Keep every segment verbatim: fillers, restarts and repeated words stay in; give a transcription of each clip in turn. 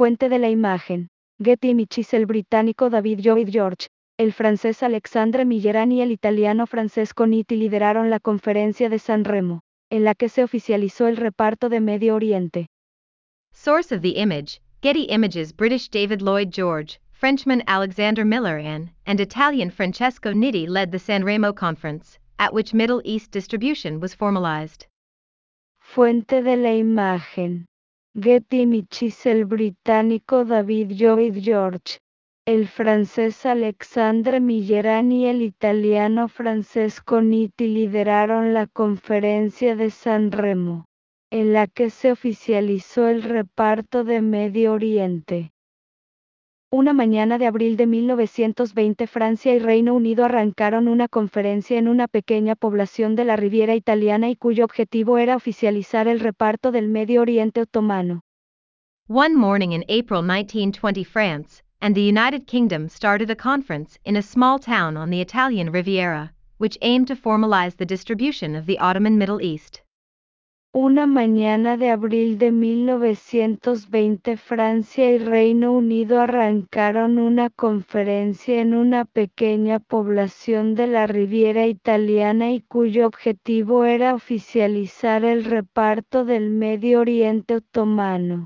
Fuente de la imagen. Getty Images. El británico David Lloyd George, el francés Alexandre Millerand y el italiano Francesco Nitti lideraron la Conferencia de San Remo, en la que se oficializó el reparto de Medio Oriente. Source of the image, Getty Images. British David Lloyd George, Frenchman Alexander Millerand, and Italian Francesco Nitti led the San Remo Conference, at which Middle East distribution was formalized. Fuente de la imagen. Getty Images. El británico David Lloyd George, el francés Alexandre Millerand y el italiano Francesco Nitti lideraron la Conferencia de San Remo, en la que se oficializó el reparto de Medio Oriente. Una mañana de abril de mil novecientos veinte, Francia y Reino Unido arrancaron una conferencia en una pequeña población de la Riviera italiana y cuyo objetivo era oficializar el reparto del Medio Oriente otomano. One morning in April nineteen twenty, France and the United Kingdom started a conference in a small town on the Italian Riviera, which aimed to formalize the distribution of the Ottoman Middle East. Una mañana de abril de mil novecientos veinte, Francia y Reino Unido arrancaron una conferencia en una pequeña población de la Riviera italiana y cuyo objetivo era oficializar el reparto del Medio Oriente otomano.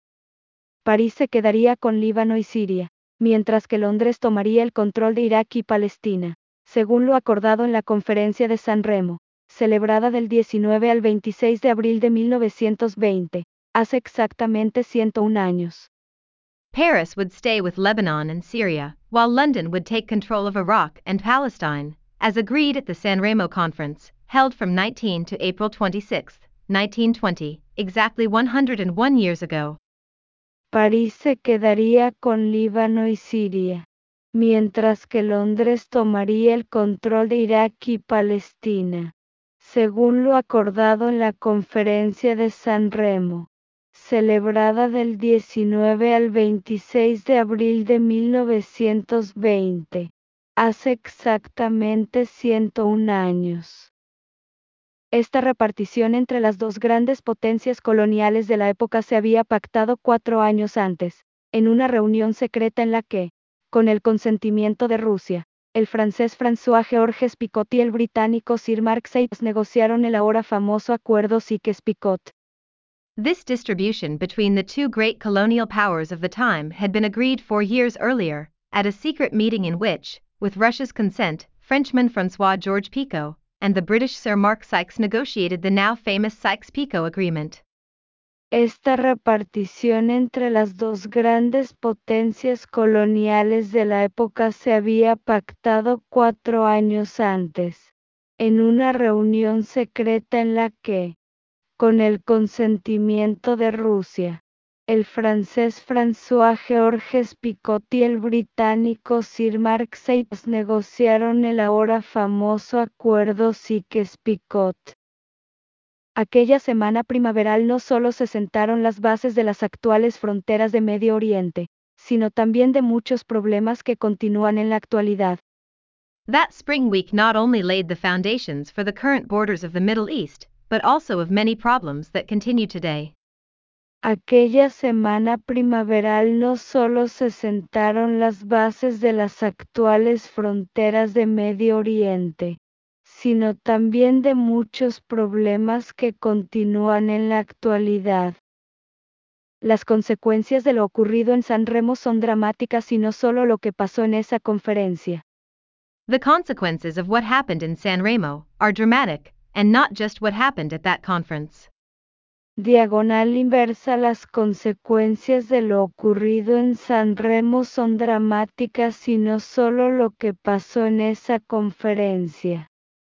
París se quedaría con Líbano y Siria, mientras que Londres tomaría el control de Irak y Palestina, según lo acordado en la Conferencia de San Remo, celebrada del diecinueve al veintiséis de abril de mil novecientos veinte, hace exactamente ciento un años. Paris would stay with Lebanon and Syria, while London would take control of Iraq and Palestine, as agreed at the San Remo Conference, held from nineteen to April twenty-sixth, nineteen twenty, exactly one hundred one years ago. París se quedaría con Líbano y Siria, mientras que Londres tomaría el control de Irak y Palestina, según lo acordado en la Conferencia de San Remo, celebrada del diecinueve al veintiséis de abril de mil novecientos veinte, hace exactamente ciento un años. Esta repartición entre las dos grandes potencias coloniales de la época se había pactado cuatro años antes, en una reunión secreta en la que, con el consentimiento de Rusia, el francés François-Georges Picot y el británico Sir Mark Sykes negociaron el ahora famoso Acuerdo Sykes-Picot. This distribution between the two great colonial powers of the time had been agreed four years earlier, at a secret meeting in which, with Russia's consent, Frenchman François-Georges Picot and the British Sir Mark Sykes negotiated the now famous Sykes-Picot Agreement. Esta repartición entre las dos grandes potencias coloniales de la época se había pactado cuatro años antes, en una reunión secreta en la que, con el consentimiento de Rusia, el francés François-Georges Picot y el británico Sir Mark Sykes negociaron el ahora famoso Acuerdo Sykes-Picot. Aquella semana primaveral no solo se sentaron las bases de las actuales fronteras de Medio Oriente, sino también de muchos problemas que continúan en la actualidad. That spring week not only laid the foundations for the current borders of the Middle East, but also of many problems that continue today. Aquella semana primaveral no solo se sentaron las bases de las actuales fronteras de Medio Oriente, sino también de muchos problemas que continúan en la actualidad. Las consecuencias de lo ocurrido en San Remo son dramáticas y no solo lo que pasó en esa conferencia. The consequences of what happened in San Remo are dramatic, and not just what happened at that conference. Diagonal inversa. Las consecuencias de lo ocurrido en San Remo son dramáticas y no solo lo que pasó en esa conferencia.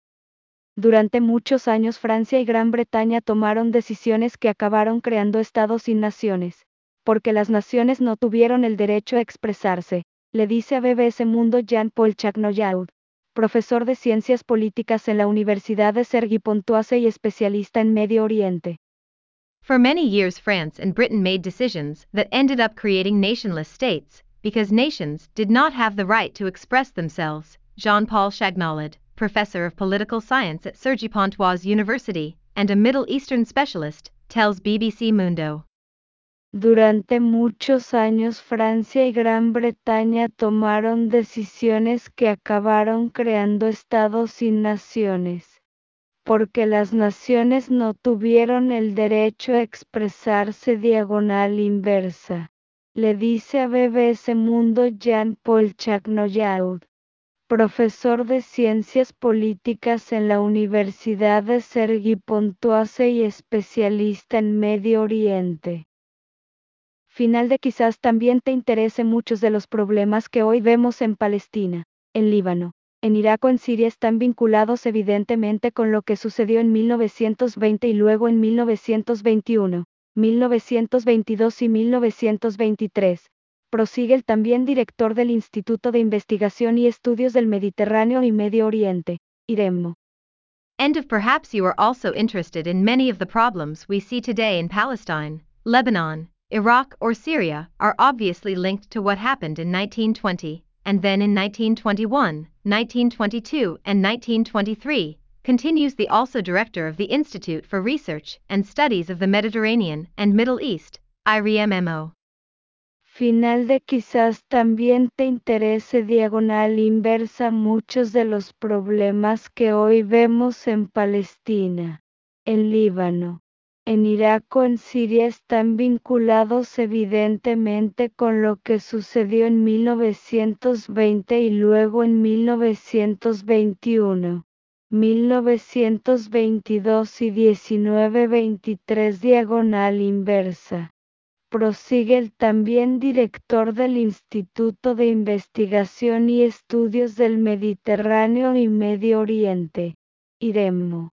Durante muchos años Francia y Gran Bretaña tomaron decisiones que acabaron creando estados sin naciones, porque las naciones no tuvieron el derecho a expresarse, le dice a B B S Mundo Jean-Paul Chagnoyaud, profesor de Ciencias Políticas en la Universidad de Cergy-Pontoise y especialista en Medio Oriente. For many years France and Britain made decisions that ended up creating nationless states, because nations did not have the right to express themselves, Jean-Paul Chagnoyaud, professor of political science at Cergy-Pontoise University, and a Middle Eastern specialist, tells B B C Mundo. Durante muchos años Francia y Gran Bretaña tomaron decisiones que acabaron creando estados sin naciones, porque las naciones no tuvieron el derecho a expresarse diagonal inversa, le dice a B B C Mundo Jean-Paul Chagnoyaud, profesor de Ciencias Políticas en la Universidad de Cergy-Pontoise y especialista en Medio Oriente. Final de quizás también te interese muchos de los problemas que hoy vemos en Palestina, en Líbano, en Irak o en Siria están vinculados evidentemente con lo que sucedió en mil novecientos veinte y luego en mil novecientos veintiuno, mil novecientos veintidós y mil novecientos veintitrés. Prosigue el también director del Instituto de Investigación y Estudios del Mediterráneo y Medio Oriente, IREMO. And if perhaps you are also interested in many of the problems we see today in Palestine, Lebanon, Iraq or Syria are obviously linked to what happened in nineteen twenty, and then in nineteen twenty-one, nineteen twenty-two and nineteen twenty-three, continues the also director of the Institute for Research and Studies of the Mediterranean and Middle East, I R E M M O. Final de quizás también te interese diagonal inversa muchos de los problemas que hoy vemos en Palestina, en Líbano, en Irak o en Siria están vinculados evidentemente con lo que sucedió en mil novecientos veinte y luego en mil novecientos veintiuno, mil novecientos veintidós y diecinueve veintitrés diagonal inversa. Prosigue el también director del Instituto de Investigación y Estudios del Mediterráneo y Medio Oriente, IREMO.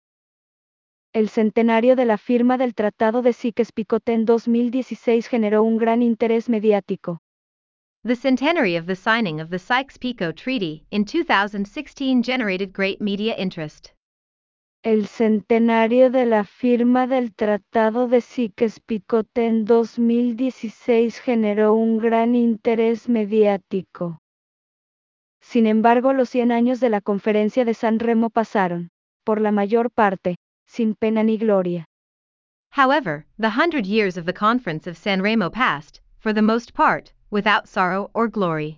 El centenario de la firma del Tratado de Sykes-Picot en dos mil dieciséis generó un gran interés mediático. The centenary of the signing of the Sykes-Picot Treaty in two thousand sixteen generated great media interest. El centenario de la firma del Tratado de Sykes-Picot en dos mil dieciséis generó un gran interés mediático. Sin embargo, los cien años de la Conferencia de San Remo pasaron, por la mayor parte, sin pena ni gloria. However, the hundred years of the Conference of San Remo passed, for the most part, without sorrow or glory.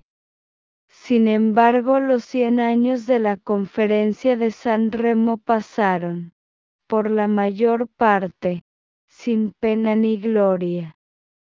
Sin embargo, los cien años de la Conferencia de San Remo pasaron, por la mayor parte, sin pena ni gloria.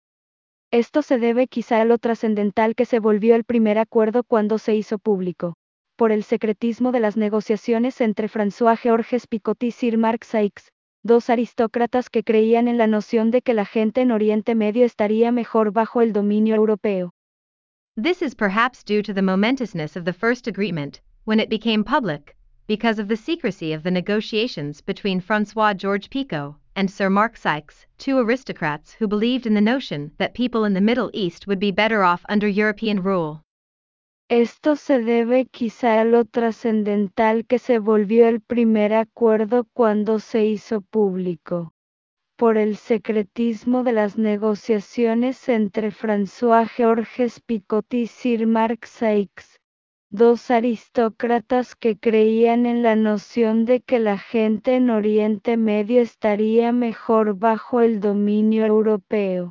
Esto se debe quizá a lo trascendental que se volvió el primer acuerdo cuando se hizo público, por el secretismo de las negociaciones entre François-Georges Picot y Sir Mark Sykes, dos aristócratas que creían en la noción de que la gente en Oriente Medio estaría mejor bajo el dominio europeo. This is perhaps due to the momentousness of the first agreement, when it became public, because of the secrecy of the negotiations between François-Georges Picot and Sir Mark Sykes, two aristocrats who believed in the notion that people in the Middle East would be better off under European rule. Esto se debe quizá a lo trascendental que se volvió el primer acuerdo cuando se hizo público, por el secretismo de las negociaciones entre François-Georges Picot y Sir Mark Sykes, dos aristócratas que creían en la noción de que la gente en Oriente Medio estaría mejor bajo el dominio europeo.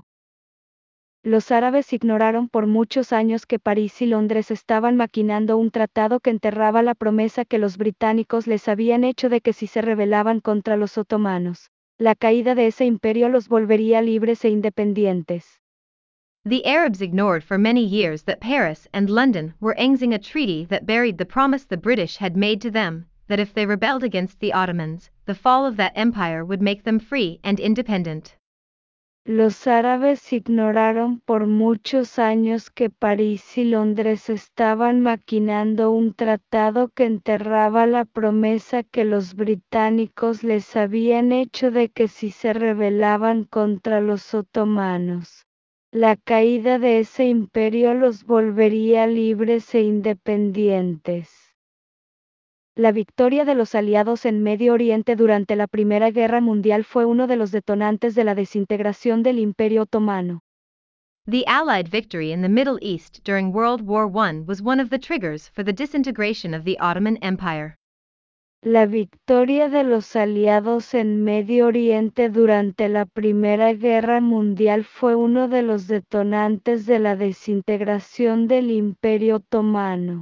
Los árabes ignoraron por muchos años que París y Londres estaban maquinando un tratado que enterraba la promesa que los británicos les habían hecho de que si se rebelaban contra los otomanos, la caída de ese imperio los volvería libres e independientes. The Arabs ignored for many years that Paris and London were angling a treaty that buried the promise the British had made to them, that if they rebelled against the Ottomans, the fall of that empire would make them free and independent. Los árabes ignoraron por muchos años que París y Londres estaban maquinando un tratado que enterraba la promesa que los británicos les habían hecho de que si se rebelaban contra los otomanos, la caída de ese imperio los volvería libres e independientes. La victoria de los aliados en Medio Oriente durante la Primera Guerra Mundial fue uno de los detonantes de la desintegración del Imperio Otomano. The Allied victory in the Middle East during World War One was one of the triggers for the disintegration of the Ottoman Empire. La victoria de los aliados en Medio Oriente durante la Primera Guerra Mundial fue uno de los detonantes de la desintegración del Imperio Otomano.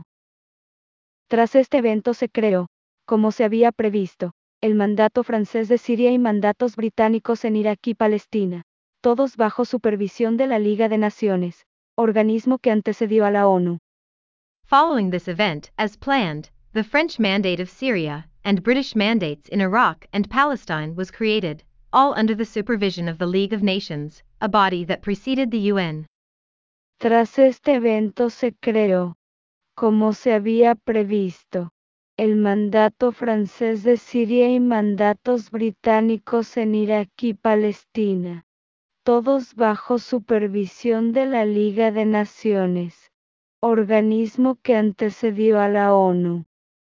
Tras este evento se creó, como se había previsto, el mandato francés de Siria y mandatos británicos en Irak y Palestina, todos bajo supervisión de la Liga de Naciones, organismo que antecedió a la ONU. Following this event, as planned, the French Mandate of Syria and British mandates in Iraq and Palestine was created, all under the supervision of the League of Nations, a body that preceded the U N. Tras este evento se creó, como se había previsto, el mandato francés de Siria y mandatos británicos en Irak y Palestina, todos bajo supervisión de la Liga de Naciones, organismo que antecedió a la ONU.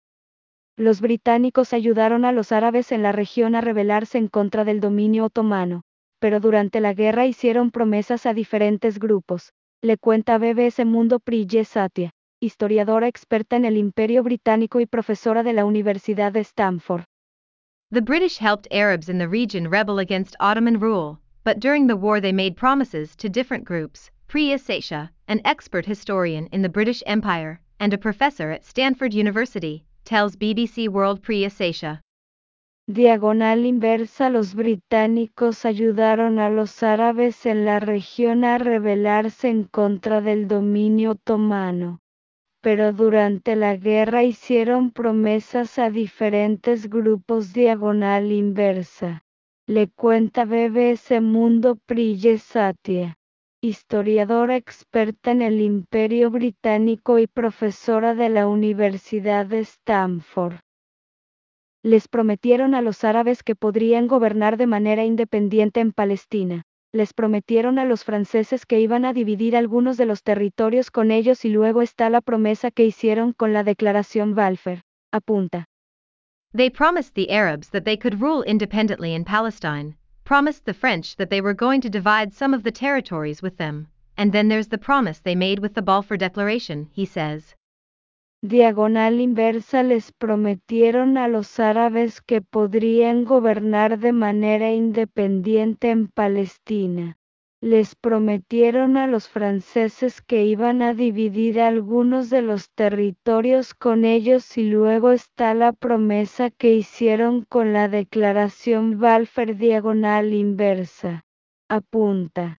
Los británicos ayudaron a los árabes en la región a rebelarse en contra del dominio otomano, pero durante la guerra hicieron promesas a diferentes grupos, le cuenta B B S Mundo Priya Satya, historiadora experta en el Imperio Británico y profesora de la Universidad de Stanford. The British helped Arabs in the region rebel against Ottoman rule, but during the war they made promises to different groups. Priya Satya, an expert historian in the British Empire and a professor at Stanford University, tells B B C World Priya Satya. Diagonal inversa. Los británicos ayudaron a los árabes en la región a rebelarse en contra del dominio otomano, pero durante la guerra hicieron promesas a diferentes grupos. Diagonal inversa. Le cuenta B B S Mundo Priya Satya, historiadora experta en el Imperio Británico y profesora de la Universidad de Stanford. Les prometieron a los árabes que podrían gobernar de manera independiente en Palestina. Les prometieron a los franceses que iban a dividir algunos de los territorios con ellos y luego está la promesa que hicieron con la Declaración Balfour, apunta. They promised the Arabs that they could rule independently in Palestine, promised the French that they were going to divide some of the territories with them, and then there's the promise they made with the Balfour Declaration, he says. Diagonal inversa. Les prometieron a los árabes que podrían gobernar de manera independiente en Palestina. Les prometieron a los franceses que iban a dividir algunos de los territorios con ellos y luego está la promesa que hicieron con la Declaración Balfour. Diagonal inversa. Apunta.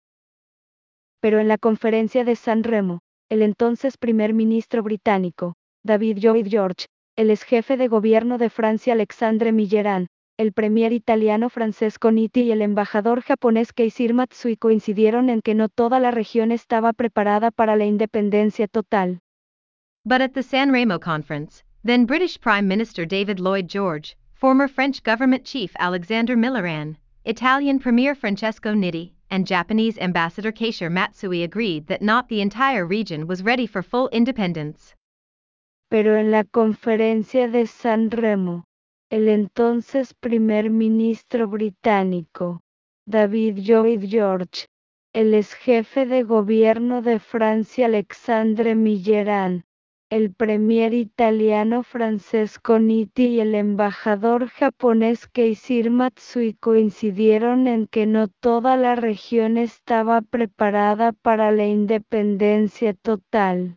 Pero en la conferencia de San Remo, el entonces primer ministro británico, David Lloyd George, el ex jefe de gobierno de Francia Alexandre Millerand, el premier italiano Francesco Nitti y el embajador japonés Keisir Matsui coincidieron en que no toda la región estaba preparada para la independencia total. But at the San Remo conference, then British Prime Minister David Lloyd George, former French government chief Alexander Millerand, Italian Premier Francesco Nitti, and Japanese Ambassador Keisir Matsui agreed that not the entire region was ready for full independence. Pero en la conferencia de San Remo, el entonces primer ministro británico, David Lloyd George, el ex jefe de gobierno de Francia Alexandre Millerand, el premier italiano Francesco Nitti y el embajador japonés Keisir Matsui coincidieron en que no toda la región estaba preparada para la independencia total.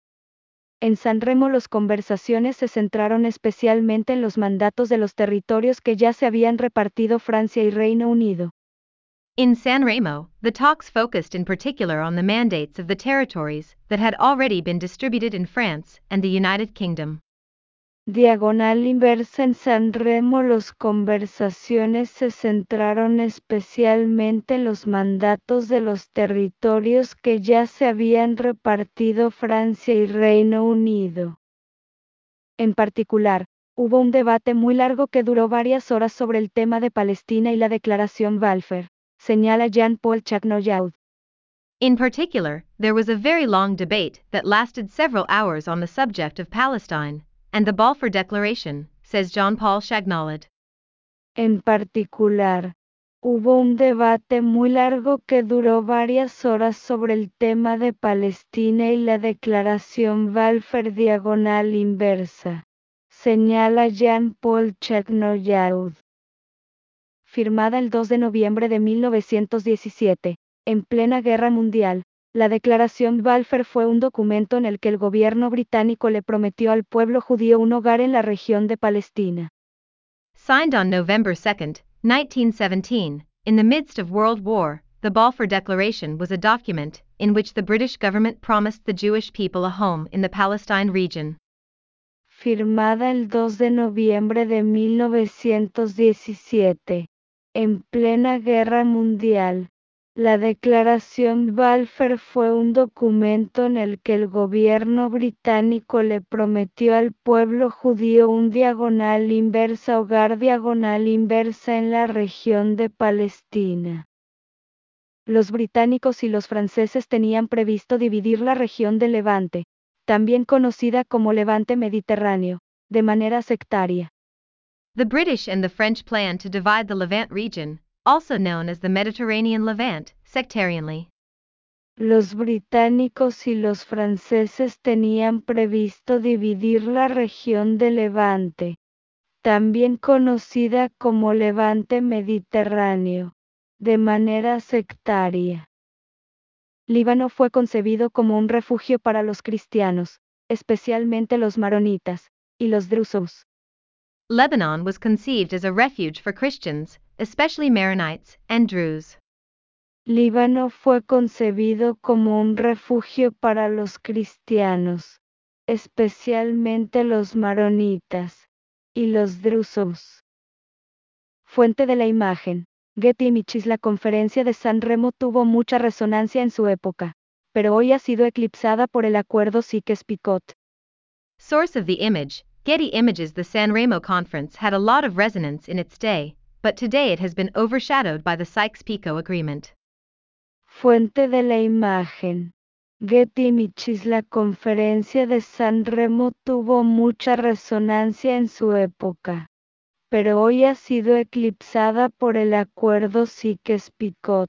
En San Remo las conversaciones se centraron especialmente en los mandatos de los territorios que ya se habían repartido Francia y Reino Unido. In San Remo, the talks focused in particular on the mandates of the territories that had already been distributed in France and the United Kingdom. Diagonal inversa. En San Remo las conversaciones se centraron especialmente en los mandatos de los territorios que ya se habían repartido Francia y Reino Unido. En particular, hubo un debate muy largo que duró varias horas sobre el tema de Palestina y la Declaración Balfour, señala Jean-Paul Chagnoyaud. In particular, there was a very long debate that lasted several hours on the subject of Palestine and the Balfour Declaration, says Jean-Paul Chagnoyaud. En particular, hubo un debate muy largo que duró varias horas sobre el tema de Palestina y la Declaración Balfour. Diagonal inversa. señala Jean-Paul Chagnoyaud. Firmada el dos de noviembre de mil novecientos diecisiete, en plena Guerra Mundial, la Declaración Balfour fue un documento en el que el gobierno británico le prometió al pueblo judío un hogar en la región de Palestina. Signed on November second, nineteen seventeen, in the midst of World War, the Balfour Declaration was a document in which the British government promised the Jewish people a home in the Palestine region. Firmada el dos de noviembre de mil novecientos diecisiete, en plena Guerra Mundial, la Declaración Balfour fue un documento en el que el gobierno británico le prometió al pueblo judío un diagonal inversa hogar diagonal inversa en la región de Palestina. Los británicos y los franceses tenían previsto dividir la región de Levante, también conocida como Levante Mediterráneo, de manera sectaria. The British and the French planned to divide the Levant region, also known as the Mediterranean Levant, sectarianly. Los británicos y los franceses tenían previsto dividir la región de Levante, también conocida como Levante Mediterráneo, de manera sectaria. Líbano fue concebido como un refugio para los cristianos, especialmente los maronitas, y los drusos. Lebanon was conceived as a refuge for Christians, especially Maronites and Druze. Líbano fue concebido como un refugio para los cristianos, especialmente los maronitas, y los drusos. Fuente de la imagen. Getty Images. La conferencia de San Remo tuvo mucha resonancia en su época, pero hoy ha sido eclipsada por el acuerdo Sykes-Picot. Source of the image, Getty Images. The San Remo Conference had a lot of resonance in its day, but today it has been overshadowed by the Sykes-Picot Agreement. Fuente de la imagen. Getty Images. La conferencia de San Remo tuvo mucha resonancia en su época, pero hoy ha sido eclipsada por el acuerdo Sykes-Picot.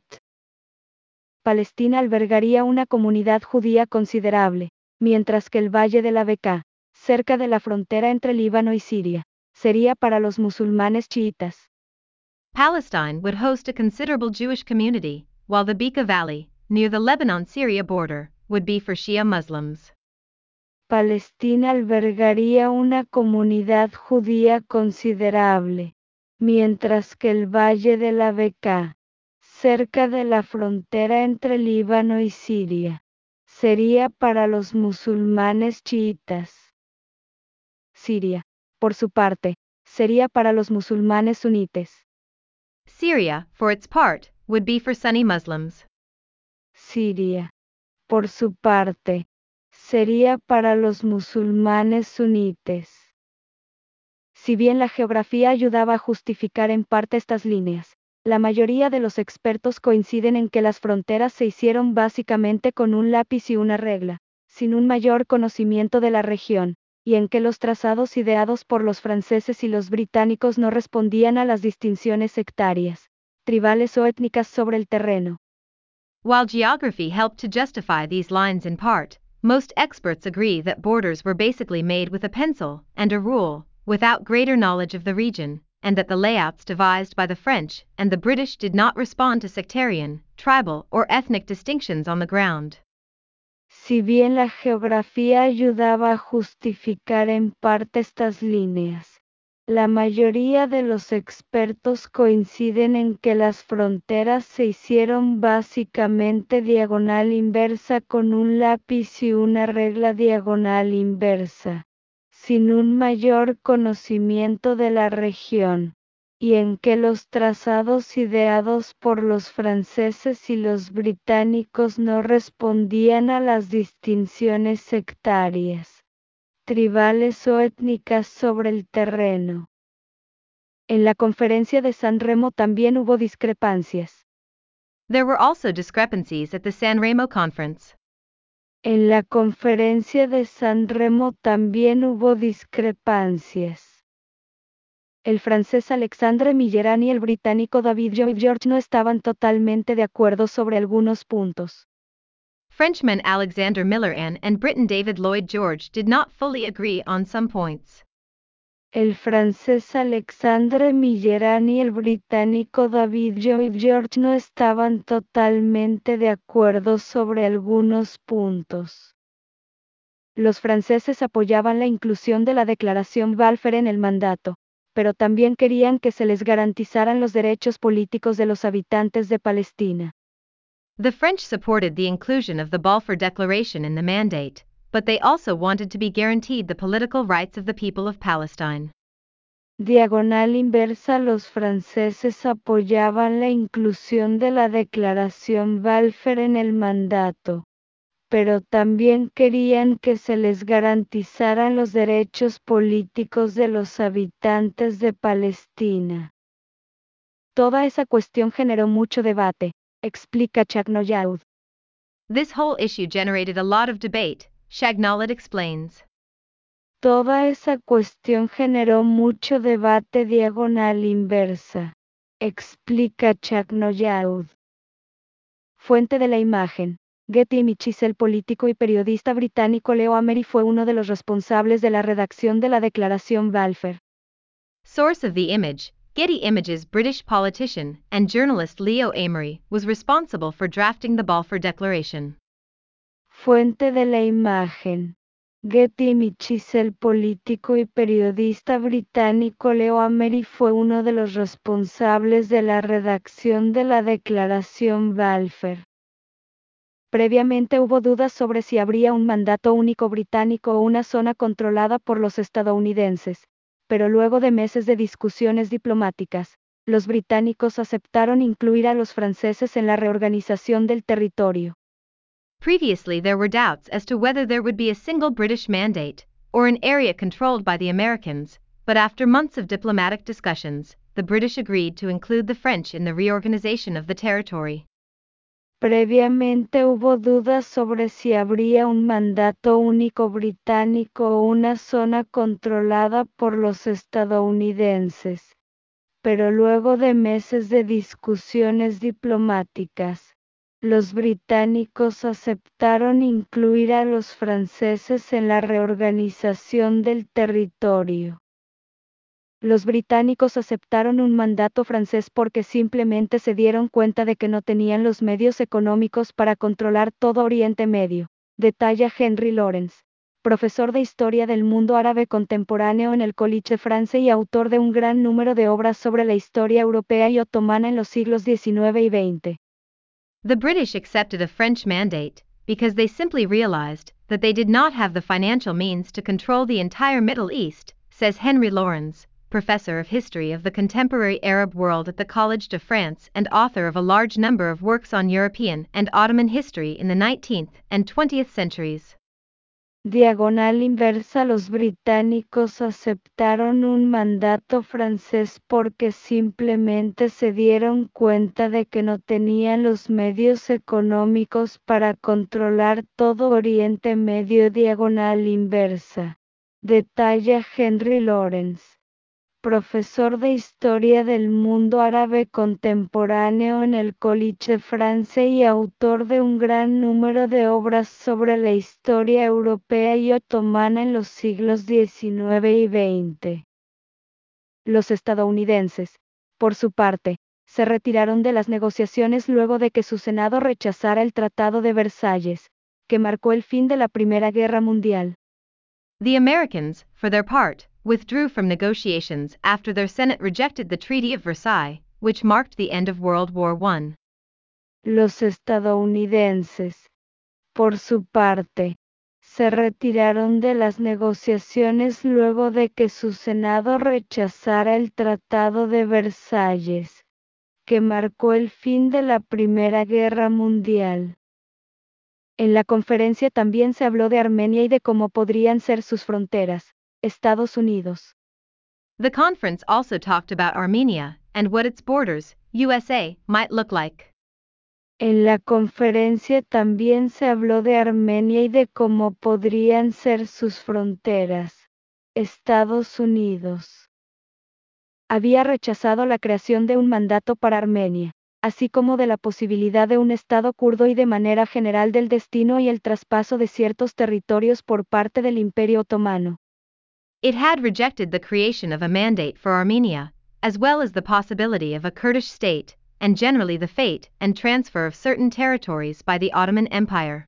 Palestina albergaría una comunidad judía considerable, mientras que el Valle de la Bekaa, cerca de la frontera entre Líbano y Siria, sería para los musulmanes chiitas. Palestine would host a considerable Jewish community, while the Bekaa Valley, near the Lebanon-Syria border, would be for Shia Muslims. Palestina albergaría una comunidad judía considerable, mientras que el Valle de la Bekaa, cerca de la frontera entre Líbano y Siria, sería para los musulmanes chiitas. Siria, por su parte, sería para los musulmanes sunites. Syria, for its part, would be for Sunni Muslims. Siria, por su parte, sería para los musulmanes sunites. Si bien la geografía ayudaba a justificar en parte estas líneas, la mayoría de los expertos coinciden en que las fronteras se hicieron básicamente con un lápiz y una regla, sin un mayor conocimiento de la región, y en que los trazados ideados por los franceses y los británicos no respondían a las distinciones sectarias, tribales o étnicas sobre el terreno. While geography helped to justify these lines in part, most experts agree that borders were basically made with a pencil and a rule, without greater knowledge of the region, and that the layouts devised by the French and the British did not respond to sectarian, tribal, or ethnic distinctions on the ground. Si bien la geografía ayudaba a justificar en parte estas líneas, la mayoría de los expertos coinciden en que las fronteras se hicieron básicamente diagonal inversa con un lápiz y una regla diagonal inversa, sin un mayor conocimiento de la región, y en que los trazados ideados por los franceses y los británicos no respondían a las distinciones sectarias, tribales o étnicas sobre el terreno. En la conferencia de San Remo también hubo discrepancias. There were also discrepancies at the San Remo Conference. En la conferencia de San Remo también hubo discrepancias. El francés Alexandre Millerand y el británico David Lloyd George no estaban totalmente de acuerdo sobre algunos puntos. Frenchman Alexander Millerand and Briton David Lloyd George did not fully agree on some points. El francés Alexandre Millerand y el británico David Lloyd George no estaban totalmente de acuerdo sobre algunos puntos. Los franceses apoyaban la inclusión de la Declaración Balfour en el mandato, pero también querían que se les garantizaran los derechos políticos de los habitantes de Palestina. The French supported the inclusion of the Balfour Declaration in the mandate, but they also wanted to be guaranteed the political rights of the people of Palestine. Diagonal inversa. Los franceses apoyaban la inclusión de la Declaración Balfour en el mandato, pero también querían que se les garantizaran los derechos políticos de los habitantes de Palestina. Toda esa cuestión generó mucho debate, explica Chagnoyaud. This whole issue generated a lot of debate, Chagnolet explains. Toda esa cuestión generó mucho debate. Diagonal inversa, explica Chagnoyaud. Fuente de la imagen. Getty Images. El político y periodista británico Leo Amery fue uno de los responsables de la redacción de la Declaración Balfour. Source of the image, Getty Images. British politician and journalist Leo Amery was responsible for drafting the Balfour Declaration. Fuente de la imagen. Getty Images. El político y periodista británico Leo Amery fue uno de los responsables de la redacción de la Declaración Balfour. Previamente hubo dudas sobre si habría un mandato único británico o una zona controlada por los estadounidenses, pero luego de meses de discusiones diplomáticas, los británicos aceptaron incluir a los franceses en la reorganización del territorio. Previously there were doubts as to whether there would be a single British mandate, or an area controlled by the Americans, but after months of diplomatic discussions, the British agreed to include the French in the reorganization of the territory. Previamente hubo dudas sobre si habría un mandato único británico o una zona controlada por los estadounidenses, pero luego de meses de discusiones diplomáticas, los británicos aceptaron incluir a los franceses en la reorganización del territorio. Los británicos aceptaron un mandato francés porque simplemente se dieron cuenta de que no tenían los medios económicos para controlar todo Oriente Medio, detalla Henry Lawrence, profesor de Historia del Mundo Árabe Contemporáneo en el College de France y autor de un gran número de obras sobre la historia europea y otomana en los siglos diecinueve y veinte. The British accepted a French mandate because they simply realized that they did not have the financial means to control the entire Middle East, says Henry Lawrence, professor of history of the contemporary Arab world at the Collège de France and author of a large number of works on European and Ottoman history in the nineteenth and twentieth centuries. Diagonal inversa. Los británicos aceptaron un mandato francés porque simplemente se dieron cuenta de que no tenían los medios económicos para controlar todo Oriente Medio. Diagonal inversa, detalla Henry Lawrence, profesor de Historia del Mundo Árabe Contemporáneo en el College de France y autor de un gran número de obras sobre la historia europea y otomana en los siglos diecinueve y veinte. Los estadounidenses, por su parte, se retiraron de las negociaciones luego de que su Senado rechazara el Tratado de Versalles, que marcó el fin de la Primera Guerra Mundial. The Americans, for their part, withdrew from negotiations after their Senate rejected the Treaty of Versailles, which marked the end of World War One. Los estadounidenses, por su parte, se retiraron de las negociaciones luego de que su Senado rechazara el Tratado de Versalles, que marcó el fin de la Primera Guerra Mundial. En la conferencia también se habló de Armenia y de cómo podrían ser sus fronteras, Estados Unidos. The conference also talked about Armenia and what its borders, U S A, might look like. En la conferencia también se habló de Armenia y de cómo podrían ser sus fronteras, Estados Unidos. Había rechazado la creación de un mandato para Armenia, así como de la posibilidad de un Estado kurdo y de manera general del destino y el traspaso de ciertos territorios por parte del Imperio Otomano. It had rejected the creation of a mandate for Armenia, as well as the possibility of a Kurdish state, and generally the fate and transfer of certain territories by the Ottoman Empire.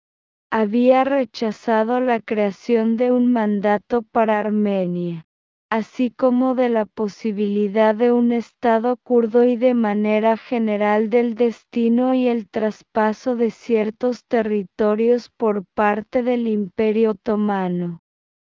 Había rechazado la creación de un mandato para Armenia, así como de la posibilidad de un Estado kurdo y de manera general del destino y el traspaso de ciertos territorios por parte del Imperio Otomano.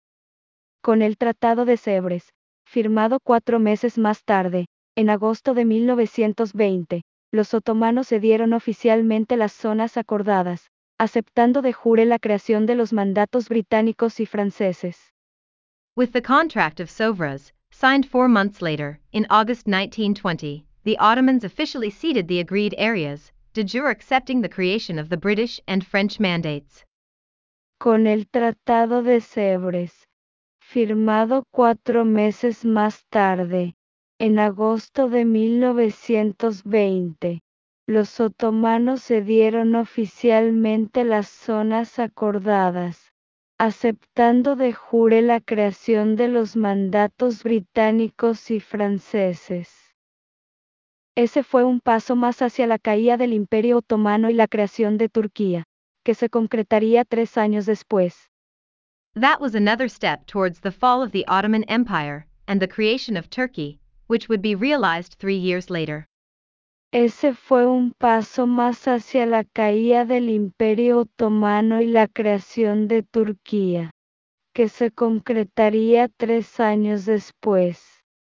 Con el Tratado de Sèvres, firmado cuatro meses más tarde, en agosto de mil novecientos veinte, los otomanos cedieron oficialmente las zonas acordadas, aceptando de jure la creación de los mandatos británicos y franceses. With the Contract of Sèvres, signed four months later, in August nineteen twenty, the Ottomans officially ceded the agreed areas, de jure accepting the creation of the British and French mandates. Con el Tratado de Sèvres, firmado cuatro meses más tarde, en agosto de mil novecientos veinte, los otomanos cedieron oficialmente las zonas acordadas, aceptando de jure la creación de los mandatos británicos y franceses. Ese fue un paso más hacia la caída del Imperio Otomano y la creación de Turquía, que se concretaría tres años después. That was another step towards the fall of the Ottoman Empire and the creation of Turkey, which would be realized three years later. Ese fue un paso más hacia la caída del Imperio Otomano y la creación de Turquía, que se concretaría tres años después.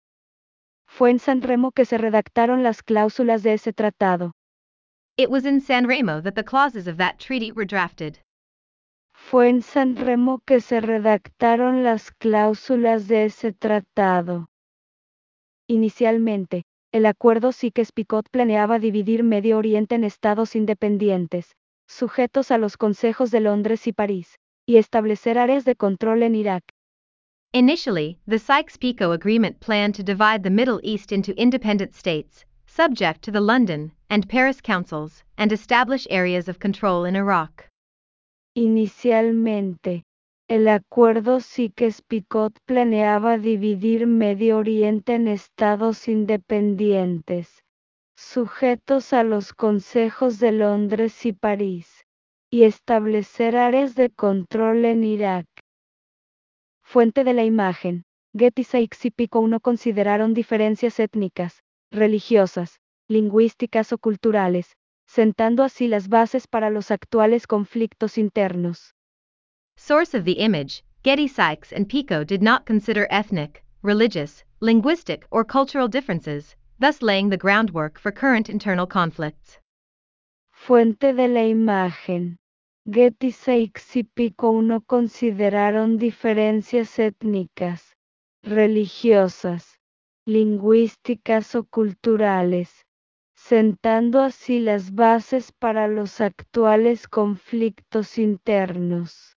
Fue en San Remo que se redactaron las cláusulas de ese tratado. It was in San Remo that the clauses of that treaty were drafted. Fue en San Remo que se redactaron las cláusulas de ese tratado. Inicialmente, el acuerdo Sykes-Picot planeaba dividir Medio Oriente en estados independientes, sujetos a los consejos de Londres y París, y establecer áreas de control en Irak. Initially, the Sykes-Picot Agreement planned to divide the Middle East into independent states, subject to the London and Paris councils, and establish areas of control in Iraq. Inicialmente, el acuerdo Sykes-Picot planeaba dividir Medio Oriente en estados independientes, sujetos a los consejos de Londres y París, y establecer áreas de control en Irak. Fuente de la imagen. Getty. Sykes-Picot no consideraron diferencias étnicas, religiosas, lingüísticas o culturales, sentando así las bases para los actuales conflictos internos. Source of the image, Getty. Sykes and Picot did not consider ethnic, religious, linguistic or cultural differences, thus laying the groundwork for current internal conflicts. Fuente de la imagen. Getty. Sykes y Picot no consideraron diferencias étnicas, religiosas, lingüísticas o culturales, sentando así las bases para los actuales conflictos internos.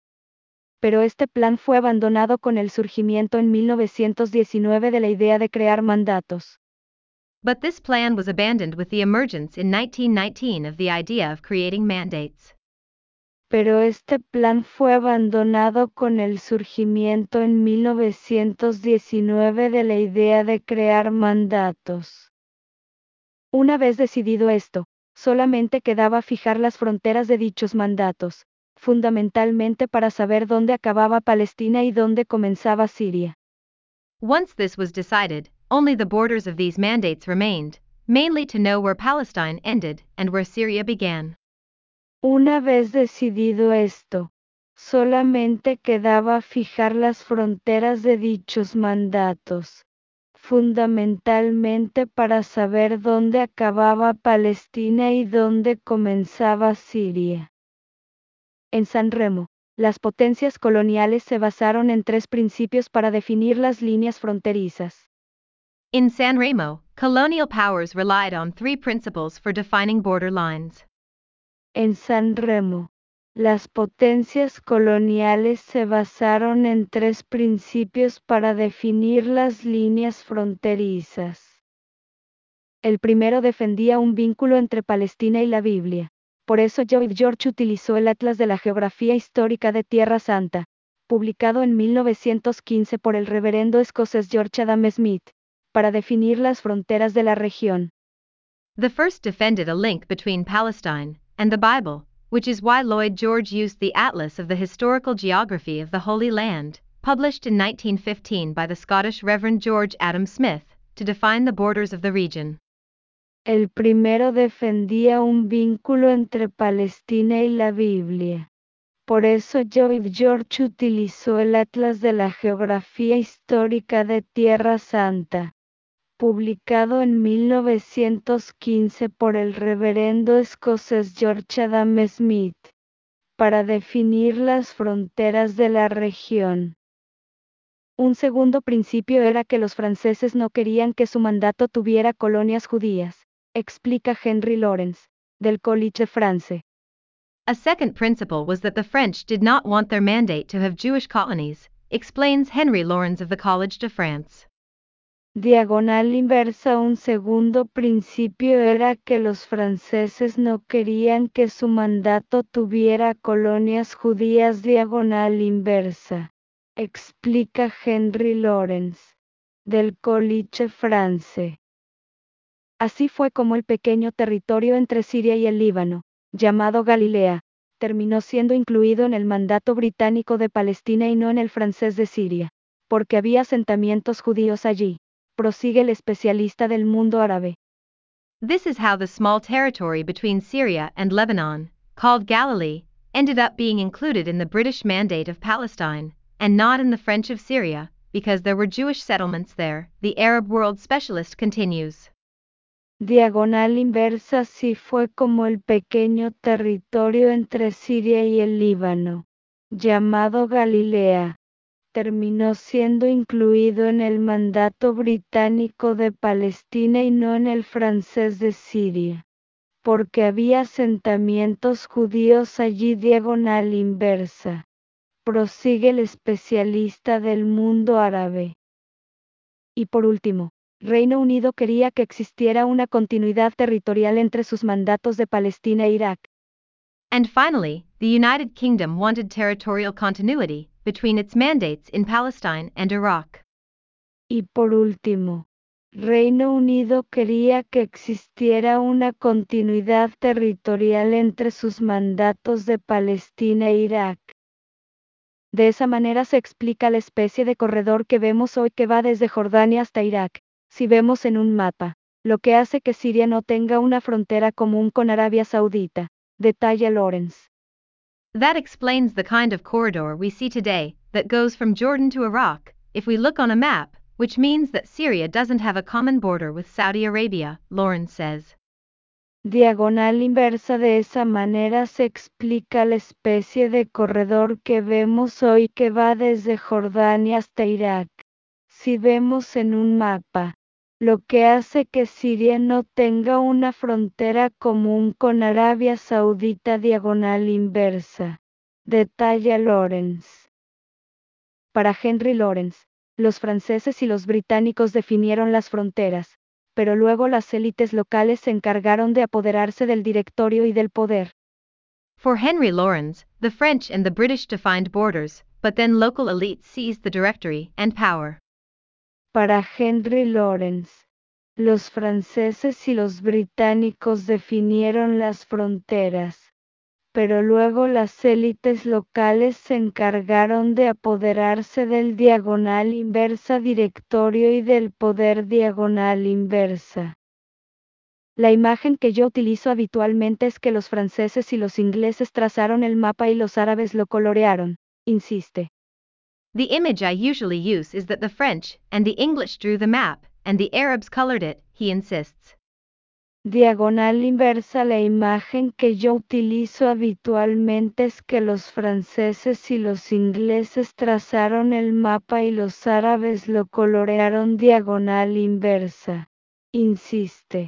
Pero este plan fue abandonado con el surgimiento en mil novecientos diecinueve de la idea de crear mandatos. But this plan was abandoned with the emergence in nineteen nineteen of the idea of creating mandates. Pero este plan fue abandonado con el surgimiento en mil novecientos diecinueve de la idea de crear mandatos. Una vez decidido esto, solamente quedaba fijar las fronteras de dichos mandatos, fundamentalmente para saber dónde acababa Palestina y dónde comenzaba Siria. Once this was decided, only the borders of these mandates remained, mainly to know where Palestine ended and where Syria began. Una vez decidido esto, solamente quedaba fijar las fronteras de dichos mandatos, fundamentalmente para saber dónde acababa Palestina y dónde comenzaba Siria. En San Remo, las potencias coloniales se basaron en tres principios para definir las líneas fronterizas. In San Remo, colonial powers relied on three principles for defining border lines. En San Remo, las potencias coloniales se basaron en tres principios para definir las líneas fronterizas. El primero defendía un vínculo entre Palestina y la Biblia. Por eso Lloyd George utilizó el Atlas de la Geografía Histórica de Tierra Santa, publicado en mil novecientos quince por el reverendo escocés George Adam Smith, para definir las fronteras de la región. The first defended a link between Palestine and the Bible, which is why Lloyd George used the Atlas of the Historical Geography of the Holy Land, published in nineteen fifteen by the Scottish Reverend George Adam Smith, to define the borders of the region. El primero defendía un vínculo entre Palestina y la Biblia. Por eso Lloyd George utilizó el Atlas de la Geografía Histórica de Tierra Santa, publicado en mil novecientos quince por el reverendo escocés George Adam Smith, para definir las fronteras de la región. Un segundo principio era que los franceses no querían que su mandato tuviera colonias judías, explica Henry Lawrence, del College de France. A second principle was that the French did not want their mandate to have Jewish colonies, explains Henry Lawrence of the College de France. Diagonal inversa. Un segundo principio era que los franceses no querían que su mandato tuviera colonias judías. Diagonal inversa, explica Henry Lawrence, del College France. Así fue como el pequeño territorio entre Siria y el Líbano, llamado Galilea, terminó siendo incluido en el mandato británico de Palestina y no en el francés de Siria, porque había asentamientos judíos allí, prosigue el especialista del mundo árabe. This is how the small territory between Syria and Lebanon, called Galilee, ended up being included in the British Mandate of Palestine, and not in the French of Syria, because there were Jewish settlements there, the Arab World Specialist continues. Diagonal inversa. Así fue como el pequeño territorio entre Siria y el Líbano, llamado Galilea, terminó siendo incluido en el mandato británico de Palestina y no en el francés de Siria, porque había asentamientos judíos allí. Diagonal inversa, prosigue el especialista del mundo árabe. Y por último, Reino Unido quería que existiera una continuidad territorial entre sus mandatos de Palestina e Irak. And finally, the United Kingdom wanted territorial continuity between its mandates in Palestine and Iraq. Y por último, Reino Unido quería que existiera una continuidad territorial entre sus mandatos de Palestina e Irak. De esa manera se explica la especie de corredor que vemos hoy que va desde Jordania hasta Irak, si vemos en un mapa, lo que hace que Siria no tenga una frontera común con Arabia Saudita, detalla Lawrence. That explains the kind of corridor we see today, that goes from Jordan to Iraq, if we look on a map, which means that Syria doesn't have a common border with Saudi Arabia, Lawrence says. Diagonal inversa. De esa manera se explica la especie de corredor que vemos hoy que va desde Jordania hasta Irak, si vemos en un mapa, lo que hace que Siria no tenga una frontera común con Arabia Saudita. Diagonal inversa, detalla Lawrence. Para Henry Lawrence, los franceses y los británicos definieron las fronteras, pero luego las élites locales se encargaron de apoderarse del directorio y del poder. For Henry Lawrence, the French and the British defined borders, but then local elites seized the directory and power. Para Henry Lawrence, los franceses y los británicos definieron las fronteras, pero luego las élites locales se encargaron de apoderarse del diagonal inversa directorio y del poder. Diagonal inversa. La imagen que yo utilizo habitualmente es que los franceses y los ingleses trazaron el mapa y los árabes lo colorearon, insiste. The image I usually use is that the French and the English drew the map, and the Arabs colored it, he insists. Diagonal inversa. La imagen que yo utilizo habitualmente es que los franceses y los ingleses trazaron el mapa y los árabes lo colorearon. Diagonal inversa, insiste.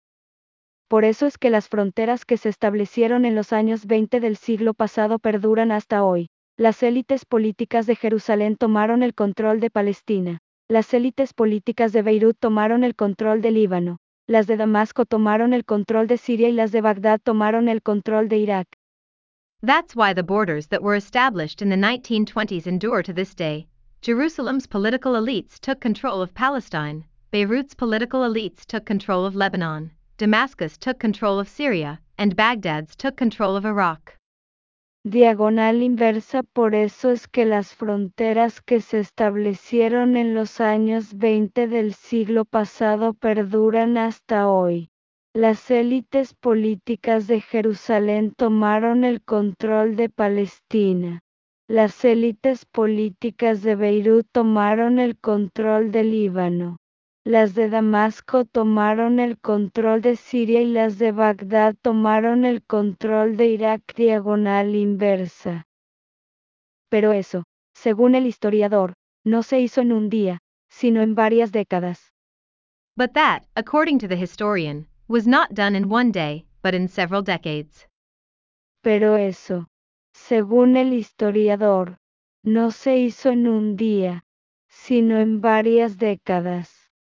Por eso es que las fronteras que se establecieron en los años veinte del siglo pasado perduran hasta hoy. Las élites políticas de Jerusalén tomaron el control de Palestina. Las élites políticas de Beirut tomaron el control de Líbano. Las de Damasco tomaron el control de Siria y las de Bagdad tomaron el control de Irak. That's why the borders that were established in the nineteen twenties endure to this day. Jerusalem's political elites took control of Palestine, Beirut's political elites took control of Lebanon, Damascus took control of Syria, and Baghdad's took control of Iraq. Diagonal inversa. Por eso es que las fronteras que se establecieron en los años veinte del siglo pasado perduran hasta hoy. Las élites políticas de Jerusalén tomaron el control de Palestina. Las élites políticas de Beirut tomaron el control de Líbano. Las de Damasco tomaron el control de Siria y las de Bagdad tomaron el control de Irak. Diagonal inversa. Pero eso, según el historiador, no se hizo en un día, sino en varias décadas. But that, according to the historian, was not done in one day, but in several decades. Pero eso, según el historiador, no se hizo en un día, sino en varias décadas.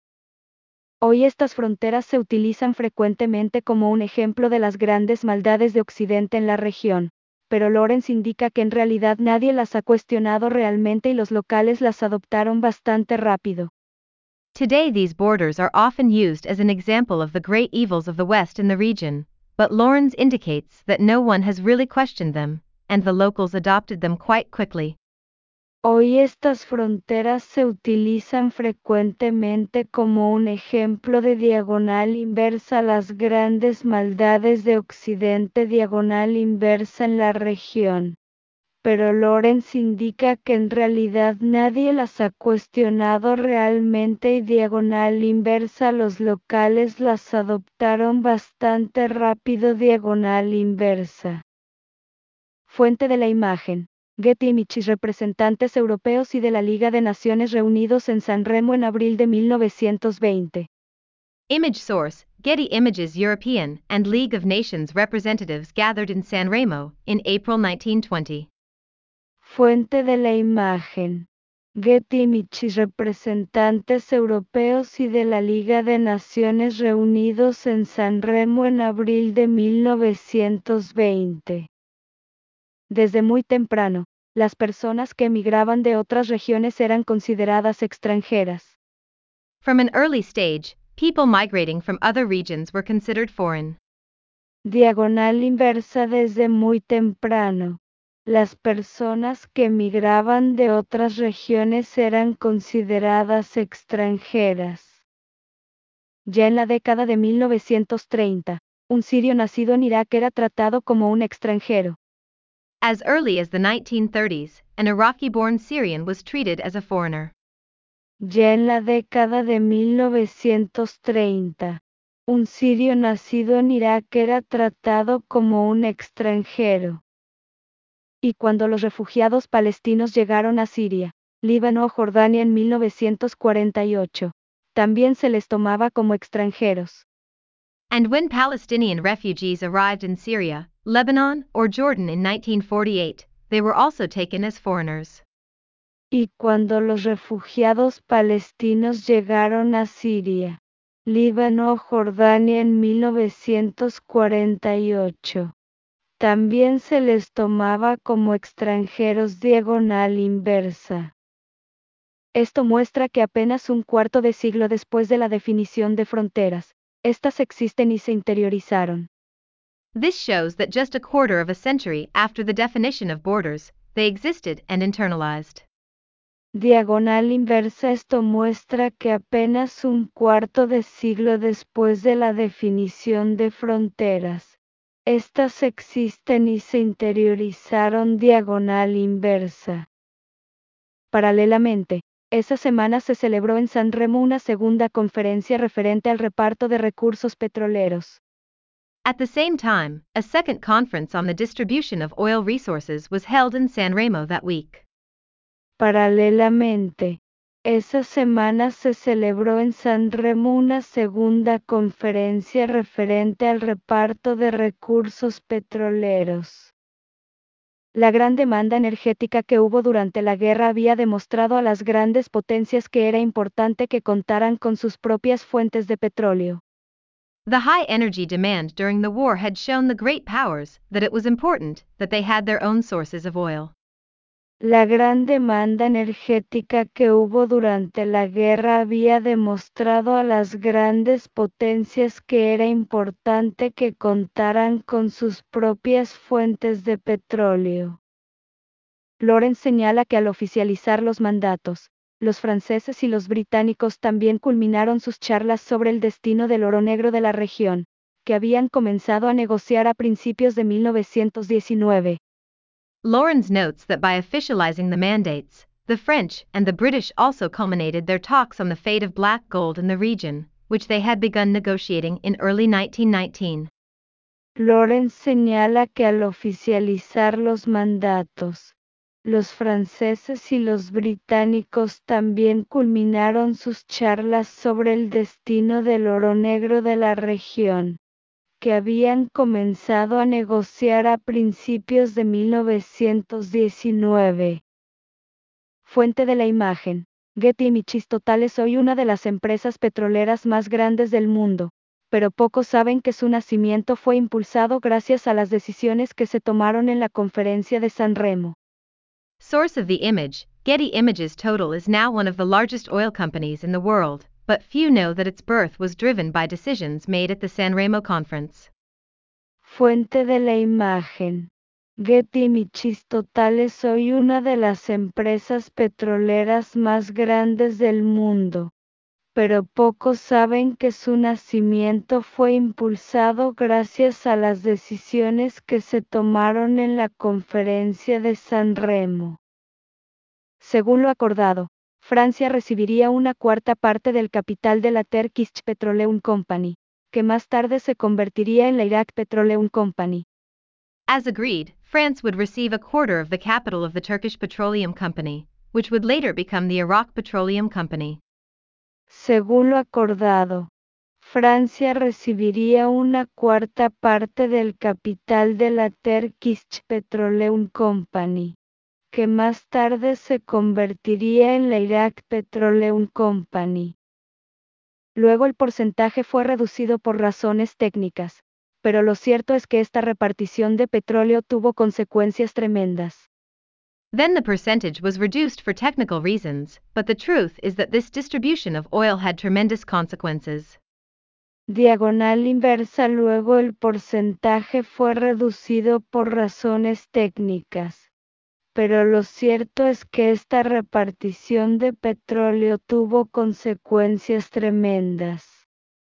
Hoy estas fronteras se utilizan frecuentemente como un ejemplo de las grandes maldades de Occidente en la región, pero Lorenz indica que en realidad nadie las ha cuestionado realmente y los locales las adoptaron bastante rápido. Today these borders are often used as an example of the great evils of the West in the region, but Lorenz indicates that no one has really questioned them, and the locals adopted them quite quickly. Hoy estas fronteras se utilizan frecuentemente como un ejemplo de diagonal inversa las grandes maldades de Occidente. Diagonal inversa en la región. Pero Lorenz indica que en realidad nadie las ha cuestionado realmente y diagonal inversa los locales las adoptaron bastante rápido. Diagonal inversa. Fuente de la imagen. Getty Images. Representantes europeos y de la Liga de Naciones reunidos en San Remo en abril de mil novecientos veinte. Image source, Getty Images. European and League of Nations representatives gathered in San Remo in April nineteen twenty. Fuente de la imagen. Getty Images. Representantes europeos y de la Liga de Naciones reunidos en San Remo en abril de mil novecientos veinte. Desde muy temprano, las personas que emigraban de otras regiones eran consideradas extranjeras. From an early stage, people migrating from other regions were considered foreign. Diagonal inversa. Desde muy temprano, las personas que emigraban de otras regiones eran consideradas extranjeras. Ya en la década de mil novecientos treinta, un sirio nacido en Irak era tratado como un extranjero. As early as the nineteen thirties, an Iraqi-born Syrian was treated as a foreigner. Ya en la década de mil novecientos treinta, un sirio nacido en Irak era tratado como un extranjero. Y cuando los refugiados palestinos llegaron a Siria, Líbano o Jordania en mil novecientos cuarenta y ocho, también se les tomaba como extranjeros. And when Palestinian refugees arrived in Syria, Lebanon, or Jordan in nineteen forty-eight, they were also taken as foreigners. Y cuando los refugiados palestinos llegaron a Siria, Líbano o Jordania en mil novecientos cuarenta y ocho, también se les tomaba como extranjeros. Diagonal inversa. Esto muestra que apenas un cuarto de siglo después de la definición de fronteras, estas existen y se interiorizaron. This shows that just a quarter of a century after the definition of borders, they existed and internalized. Diagonal inversa. Esto muestra que apenas un cuarto de siglo después de la definición de fronteras, estas existen y se interiorizaron. Diagonal inversa. Paralelamente, esa semana se celebró en San Remo una segunda conferencia referente al reparto de recursos petroleros. At the same time, a second conference on the distribution of oil resources was held in San Remo that week. Paralelamente, esa semana se celebró en San Remo una segunda conferencia referente al reparto de recursos petroleros. La gran demanda energética que hubo durante la guerra había demostrado a las grandes potencias que era importante que contaran con sus propias fuentes de petróleo. The high energy demand during the war had shown the great powers that it was important that they had their own sources of oil. La gran demanda energética que hubo durante la guerra había demostrado a las grandes potencias que era importante que contaran con sus propias fuentes de petróleo. Lawrence señala que al oficializar los mandatos, los franceses y los británicos también culminaron sus charlas sobre el destino del oro negro de la región, que habían comenzado a negociar a principios de mil novecientos diecinueve. Lawrence notes that by officializing the mandates, the French and the British also culminated their talks on the fate of black gold in the region, which they had begun negotiating in early nineteen nineteen. Lawrence señala que al oficializar los mandatos, los franceses y los británicos también culminaron sus charlas sobre el destino del oro negro de la región, que habían comenzado a negociar a principios de mil novecientos diecinueve. Fuente de la imagen. Getty Images. Total es hoy una de las empresas petroleras más grandes del mundo, pero pocos saben que su nacimiento fue impulsado gracias a las decisiones que se tomaron en la Conferencia de San Remo. Source of the image. Getty Images. Total is now one of the largest oil companies in the world, but few know that its birth was driven by decisions made at the San Remo Conference. Fuente de la imagen. Getty Images. Total es hoy una de las empresas petroleras más grandes del mundo, pero pocos saben que su nacimiento fue impulsado gracias a las decisiones que se tomaron en la Conferencia de San Remo. Según lo acordado, Francia recibiría una cuarta parte del capital de la Turkish Petroleum Company, que más tarde se convertiría en la Iraq Petroleum Company. As agreed, France would receive a quarter of the capital of the Turkish Petroleum Company, which would later become the Iraq Petroleum Company. Según lo acordado, Francia recibiría una cuarta parte del capital de la Turkish Petroleum Company, que más tarde se convertiría en la Iraq Petroleum Company. Luego el porcentaje fue reducido por razones técnicas, pero lo cierto es que esta repartición de petróleo tuvo consecuencias tremendas. Then the percentage was reduced for technical reasons, but the truth is that this distribution of oil had tremendous consequences. Diagonal inversa. Luego el porcentaje fue reducido por razones técnicas, pero lo cierto es que esta repartición de petróleo tuvo consecuencias tremendas.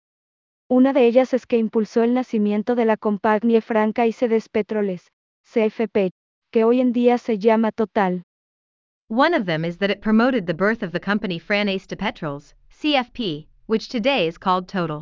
Una de ellas es que impulsó el nacimiento de la Compagnie Francaise des Pétroles, C F P, que hoy en día se llama Total. One of them is that it promoted the birth of the company Française des Pétroles, C F P, which today is called Total.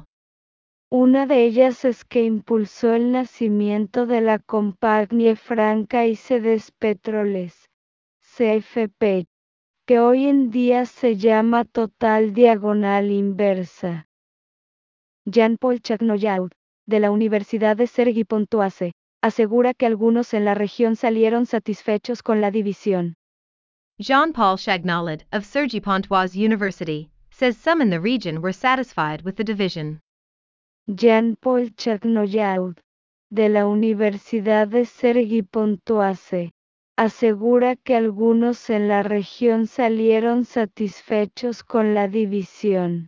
Una de ellas es que impulsó el nacimiento de la Compagnie Francaise des Pétroles, C F P, que hoy en día se llama Total diagonal inversa. Jean-Paul Chagnoyaud, de la Universidad de Cergy-Pontoise, asegura que algunos en la región salieron satisfechos con la división. Jean-Paul Chagnoyaud, of Cergy-Pontoise University, says some in the region were satisfied with the division. Jean-Paul Chagnoyaud, de la Universidad de Cergy-Pontoise, asegura que algunos en la región salieron satisfechos con la división.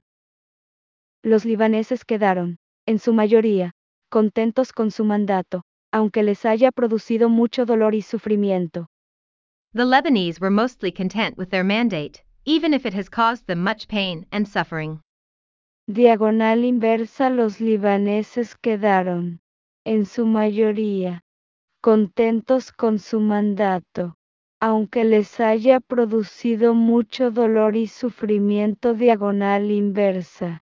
Los libaneses quedaron, en su mayoría, contentos con su mandato, aunque les haya producido mucho dolor y sufrimiento. The Lebanese were mostly content with their mandate, even if it has caused them much pain and suffering. Diagonal inversa. Los libaneses quedaron, en su mayoría, contentos con su mandato, aunque les haya producido mucho dolor y sufrimiento. Diagonal inversa.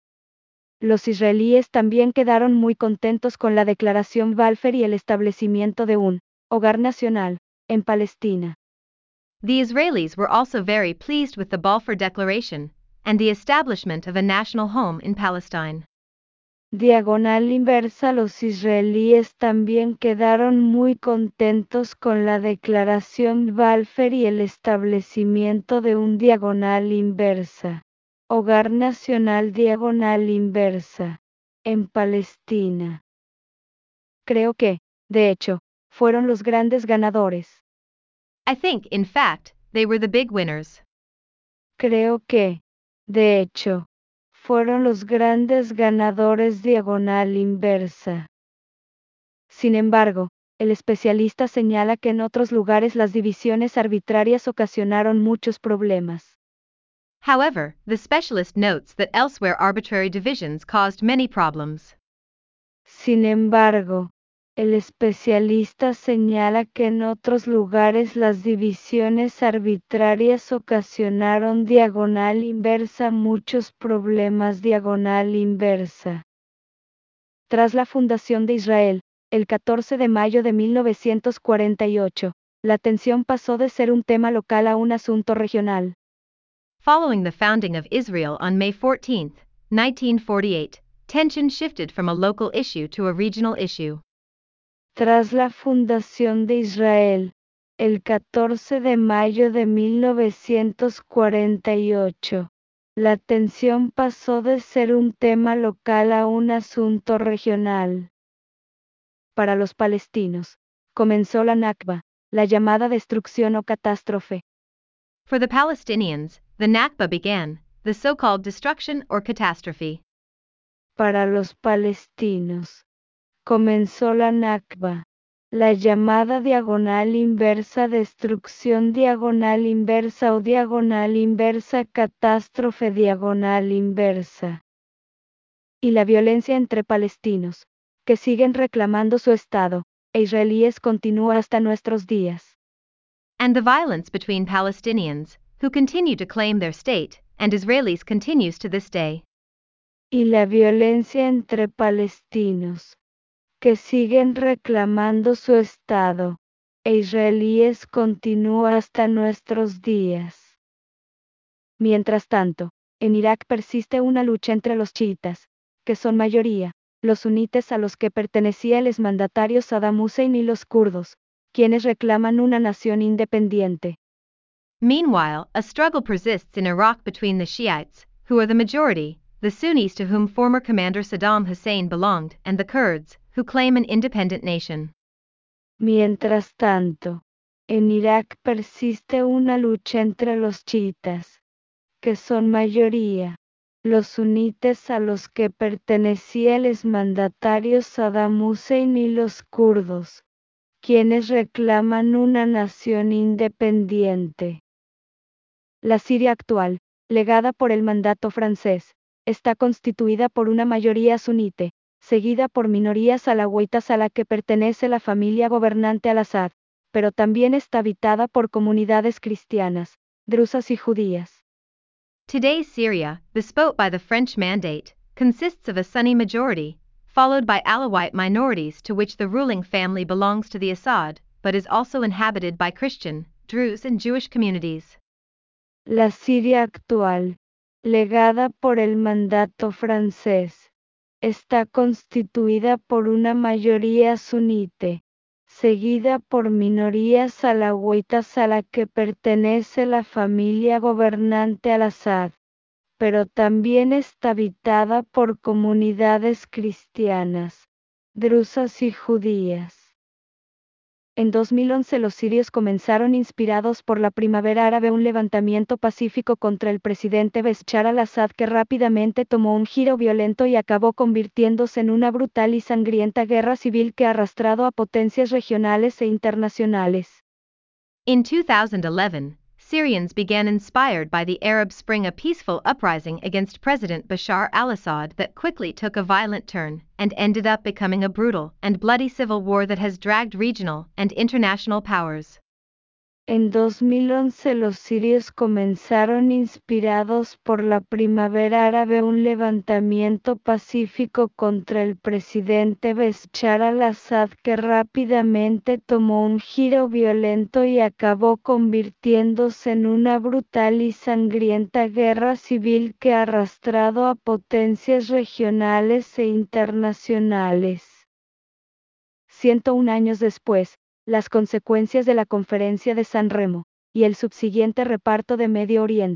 Los israelíes también quedaron muy contentos con la declaración Balfour y el establecimiento de un hogar nacional en Palestina. The Israelis were also very pleased with the Balfour Declaration and the establishment of a national home in Palestine. Diagonal inversa. Los israelíes también quedaron muy contentos con la declaración Balfour y el establecimiento de un diagonal inversa hogar nacional diagonal inversa en Palestina. Creo que, de hecho, fueron los grandes ganadores. I think, in fact, they were the big winners. Creo que, de hecho, fueron los grandes ganadores diagonal inversa. Sin embargo, el especialista señala que en otros lugares las divisiones arbitrarias ocasionaron muchos problemas. However, the specialist notes that elsewhere arbitrary divisions caused many problems. Sin embargo, el especialista señala que en otros lugares las divisiones arbitrarias ocasionaron diagonal inversa muchos problemas diagonal inversa. Tras la fundación de Israel, el catorce de mayo de mil novecientos cuarenta y ocho, la tensión pasó de ser un tema local a un asunto regional. Following the founding of Israel on May fourteenth, nineteen forty-eight, tension shifted from a local issue to a regional issue. Tras la fundación de Israel, el catorce de mayo de mil novecientos cuarenta y ocho, la tensión pasó de ser un tema local a un asunto regional. Para los palestinos, comenzó la Nakba, la llamada destrucción o catástrofe. For the Palestinians, the Nakba began, the so-called destruction or catastrophe. Para los palestinos, comenzó la Nakba, la llamada diagonal inversa destrucción diagonal inversa o diagonal inversa catástrofe diagonal inversa. Y la violencia entre palestinos, que siguen reclamando su estado, e israelíes continúa hasta nuestros días. And the violence between Palestinians, who continue to claim their state, and Israelis continues to this day. Y la violencia entre palestinos, que siguen reclamando su estado, e israelíes continúa hasta nuestros días. Mientras tanto, en Irak persiste una lucha entre los chiitas, que son mayoría, los sunites a los que pertenecía el exmandatario Saddam Hussein y los kurdos, quienes reclaman una nación independiente. Meanwhile, a struggle persists in Iraq between the Shiites, who are the majority, the Sunnis to whom former commander Saddam Hussein belonged, and the Kurds, who claim an independent nation. Mientras tanto, en Irak persiste una lucha entre los chiitas, que son mayoría, los sunites a los que pertenecía el exmandatario Saddam Hussein y los kurdos, quienes reclaman una nación independiente. La Siria actual, legada por el mandato francés, está constituida por una mayoría sunite, seguida por minorías alawítas a la que pertenece la familia gobernante al-Assad, pero también está habitada por comunidades cristianas, drusas y judías. Today's Syria, bespoke by the French Mandate, consists of a Sunni majority, followed by Alawite minorities to which the ruling family belongs to the Assad, but is also inhabited by Christian, Druze and Jewish communities. La Siria actual, legada por el mandato francés, está constituida por una mayoría sunite, seguida por minorías alawítas a la que pertenece la familia gobernante al-Assad, pero también está habitada por comunidades cristianas, drusas y judías. En dos mil once los sirios comenzaron, inspirados por la primavera árabe, un levantamiento pacífico contra el presidente Bashar al-Assad que rápidamente tomó un giro violento y acabó convirtiéndose en una brutal y sangrienta guerra civil que ha arrastrado a potencias regionales e internacionales. In two thousand eleven, Syrians began, inspired by the Arab Spring, a peaceful uprising against President Bashar al-Assad that quickly took a violent turn and ended up becoming a brutal and bloody civil war that has dragged regional and international powers. En dos mil once los sirios comenzaron, inspirados por la primavera árabe, un levantamiento pacífico contra el presidente Bashar al-Assad que rápidamente tomó un giro violento y acabó convirtiéndose en una brutal y sangrienta guerra civil que ha arrastrado a potencias regionales e internacionales. ciento un años después, las consecuencias de la Conferencia de San Remo, y el subsiguiente reparto de Medio Oriente,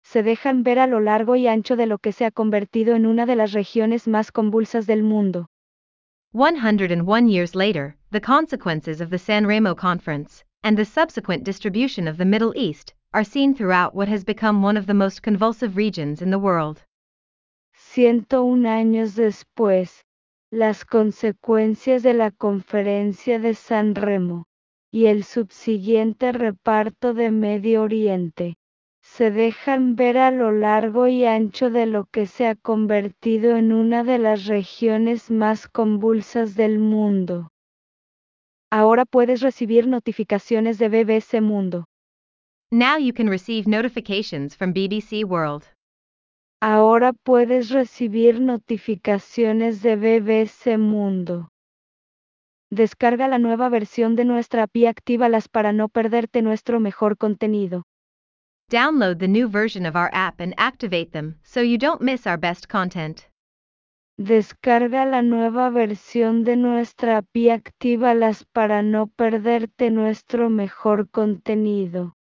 se dejan ver a lo largo y ancho de lo que se ha convertido en una de las regiones más convulsas del mundo. one hundred one years later, the consequences of the San Remo Conference, and the subsequent distribution of the Middle East, are seen throughout what has become one of the most convulsive regions in the world. ciento un años después, las consecuencias de la Conferencia de San Remo, y el subsiguiente reparto de Medio Oriente, se dejan ver a lo largo y ancho de lo que se ha convertido en una de las regiones más convulsas del mundo. Ahora puedes recibir notificaciones de B B C Mundo. Now you can receive notifications from B B C World. Ahora puedes recibir notificaciones de B B C Mundo. Descarga la nueva versión de nuestra app y actívalas para no perderte nuestro mejor contenido. Download the new version of our app and activate them so you don't miss our best content. Descarga la nueva versión de nuestra app y actívalas para no perderte nuestro mejor contenido.